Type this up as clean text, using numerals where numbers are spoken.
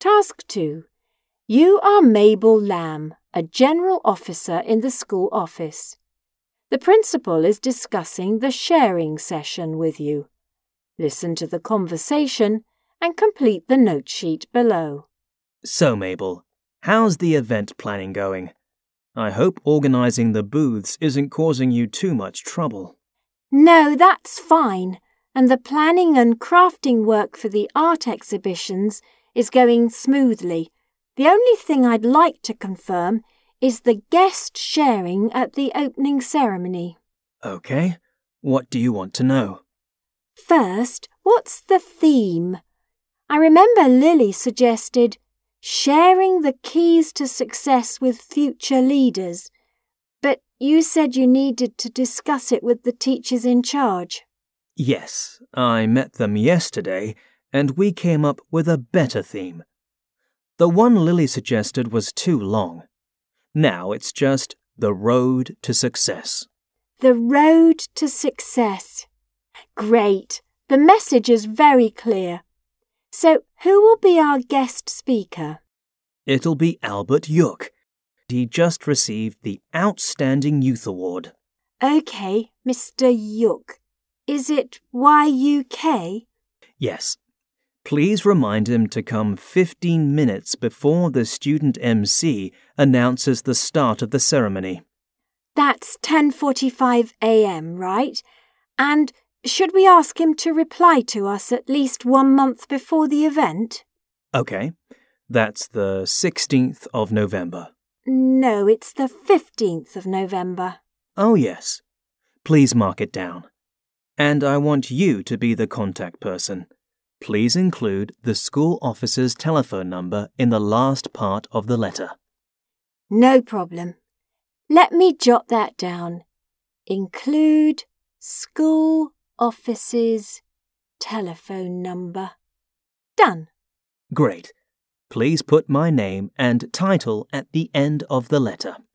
Task 2. You are Mabel Lamb, a general officer in the school office. The principal is discussing the sharing session with you. Listen to the conversation and complete the note sheet below. So, Mabel, how's the event planning going? I hope organising the booths isn't causing you too much trouble. No, that's fine, and the planning and crafting work for the art exhibitions is going smoothly. The only thing I'd like to confirm is the guest sharing at the opening ceremony. Okay, what do you want to know? First, what's the theme? I remember Lily suggested sharing the keys to success with future leaders, but you said you needed to discuss it with the teachers in charge. Yes, I met them yesterday and we came up with a better theme. The one Lily suggested was too long. Now it's just the road to success. The road to success. Great. The message is very clear. So who will be our guest speaker? It'll be Albert Yook. He just received the Outstanding Youth Award. OK, Mr. Yook. Is it YUK? Yes. Please remind him to come 15 minutes before the student MC announces the start of the ceremony. That's 10:45 a.m., right? And should we ask him to reply to us at least 1 month before the event? OK. That's the 16th of November. No, it's the 15th of November. Oh, yes. Please mark it down. And I want you to be the contact person. Please include the school officer's telephone number in the last part of the letter. No problem. Let me jot that down. Include school officer's telephone number. Done. Great. Please put my name and title at the end of the letter.